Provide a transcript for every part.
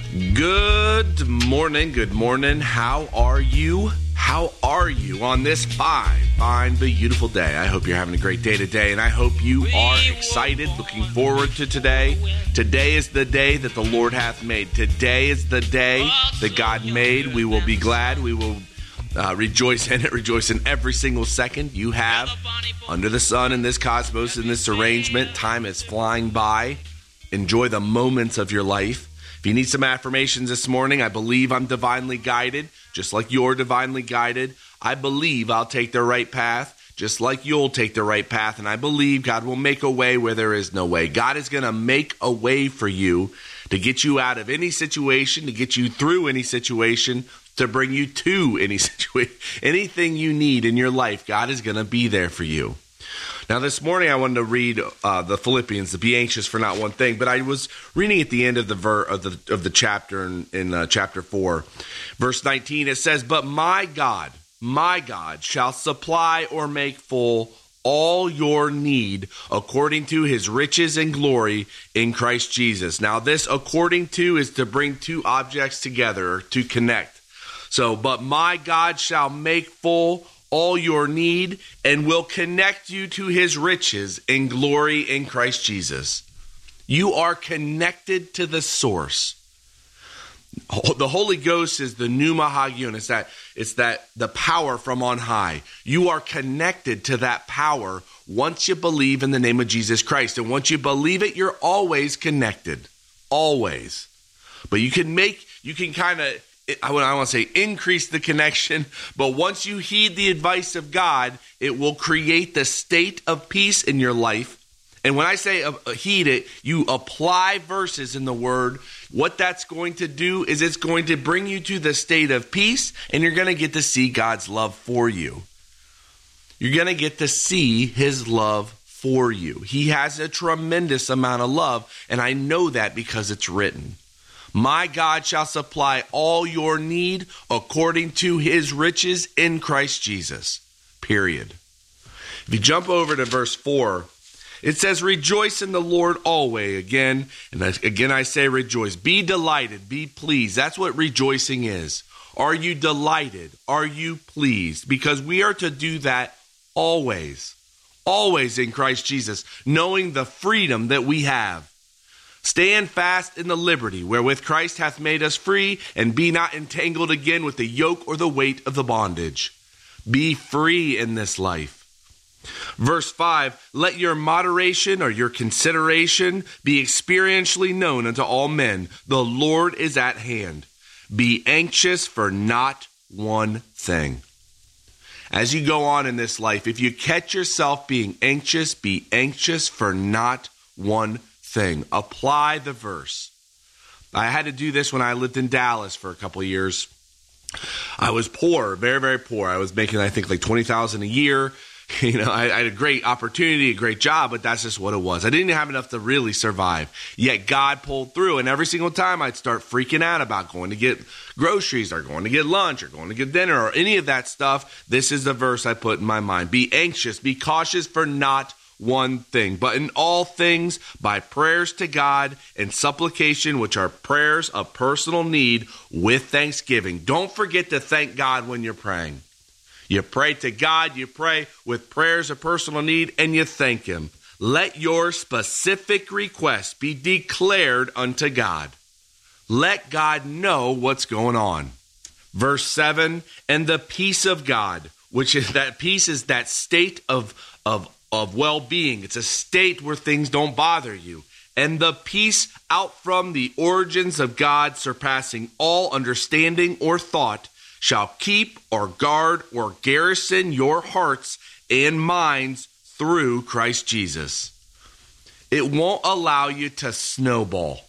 Good morning. How are you? How are you on this fine, beautiful day? I hope you're having a great day today, and I hope you are excited, looking forward to today. Today is the day that the Lord hath made. Today is the day that God made. We will be glad. We will rejoice in it, rejoice in every single second you have under the sun in this cosmos, in this arrangement. Time is flying by. Enjoy the moments of your life. If you need some affirmations this morning, I believe I'm divinely guided, just like you're divinely guided. I believe I'll take the right path, just like you'll take the right path. And I believe God will make a way where there is no way. God is going to make a way for you to get you out of any situation, to get you through any situation, to bring you to any situation. Anything you need in your life, God is going to be there for you. Now, this morning I wanted to read the Philippians, to be anxious for not one thing. But I was reading at the end of the chapter in chapter 4, verse 19. It says, "But my God shall supply or make full all your need according to his riches and glory in Christ Jesus." Now, this according to is to bring two objects together, or to connect. So, but my God shall make full all your need and will connect you to his riches and glory in Christ Jesus. You are connected to the source. The Holy Ghost is the pneuma hagion. It's that the power from on high. You are connected to that power once you believe in the name of Jesus Christ. And once you believe it, you're always connected. Always. But you can kind of, I want to say increase the connection, but once you heed the advice of God, it will create the state of peace in your life. And when I say heed it, you apply verses in the Word. What that's going to do is it's going to bring you to the state of peace, and you're going to get to see God's love for you. You're going to get to see his love for you. He has a tremendous amount of love, and I know that because it's written. My God shall supply all your need according to his riches in Christ Jesus. Period. If you jump over to verse 4, it says, "Rejoice in the Lord always." Again I say rejoice. Be delighted, be pleased. That's what rejoicing is. Are you delighted? Are you pleased? Because we are to do that always. Always in Christ Jesus, knowing the freedom that we have. "Stand fast in the liberty wherewith Christ hath made us free, and be not entangled again with the yoke or the weight of the bondage." Be free in this life. Verse 5, "Let your moderation or your consideration be experientially known unto all men. The Lord is at hand. Be anxious for not one thing." As you go on in this life, if you catch yourself being anxious, be anxious for not one thing. Apply the verse. I had to do this when I lived in Dallas for a couple of years. I was poor, very, very poor. I was making, I think, like $20,000 a year. I had a great opportunity, a great job, but that's just what it was. I didn't have enough to really survive. Yet God pulled through, and every single time I'd start freaking out about going to get groceries or going to get lunch or going to get dinner or any of that stuff. This is the verse I put in my mind. Be anxious, be cautious for not one thing, but in all things by prayers to God and supplication, which are prayers of personal need, with thanksgiving. Don't forget to thank God when you're praying. You pray to God, you pray with prayers of personal need, and you thank him. Let your specific request be declared unto God. Let God know what's going on. Verse 7, "And the peace of God," which is that peace is that state of well-being. It's a state where things don't bother you. "And the peace out from the origins of God, surpassing all understanding or thought, shall keep or guard or garrison your hearts and minds through Christ Jesus." It won't allow you to snowball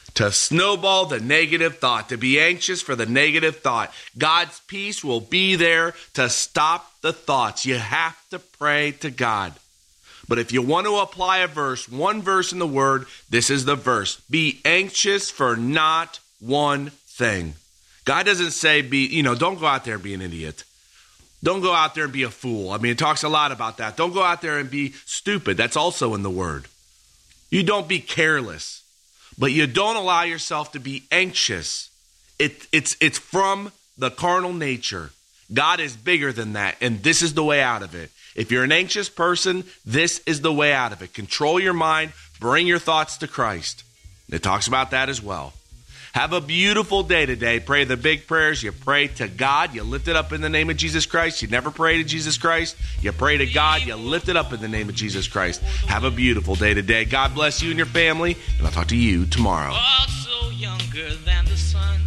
the negative thought, to be anxious for the negative thought. God's peace will be there to stop the thoughts. You have to pray to God. But if you want to apply a verse, one verse in the Word, this is the verse. Be anxious for not one thing. God doesn't say don't go out there and be an idiot. Don't go out there and be a fool. I mean, it talks a lot about that. Don't go out there and be stupid. That's also in the Word. You don't be careless. but you don't allow yourself to be anxious. It's from the carnal nature. God is bigger than that, and this is the way out of it. If you're an anxious person, this is the way out of it. Control your mind, bring your thoughts to Christ. It talks about that as well. Have a beautiful day today. Pray the big prayers. You pray to God. You lift it up in the name of Jesus Christ. You never pray to Jesus Christ. You pray to God. You lift it up in the name of Jesus Christ. Have a beautiful day today. God bless you and your family, and I'll talk to you tomorrow. Also younger than the sun.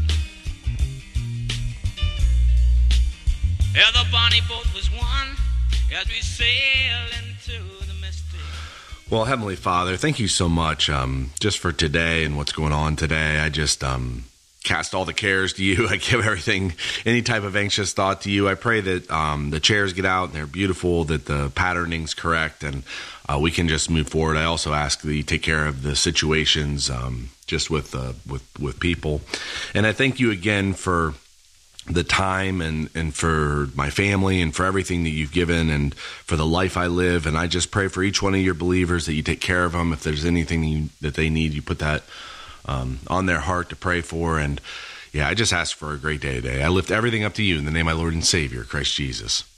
Yeah, the bonnie boat was one as we sail into the mystic. Well, Heavenly Father, thank you so much just for today and what's going on today. I just cast all the cares to you. I give everything, any type of anxious thought to you. I pray that the chairs get out and they're beautiful, that the patterning's correct, and we can just move forward. I also ask that you take care of the situations just with people. And I thank you again for the time and for my family and for everything that you've given and for the life I live. And I just pray for each one of your believers that you take care of them. If there's anything that they need, you put that on their heart to pray for. And yeah, I just ask for a great day today. I lift everything up to you in the name of my Lord and Savior, Christ Jesus.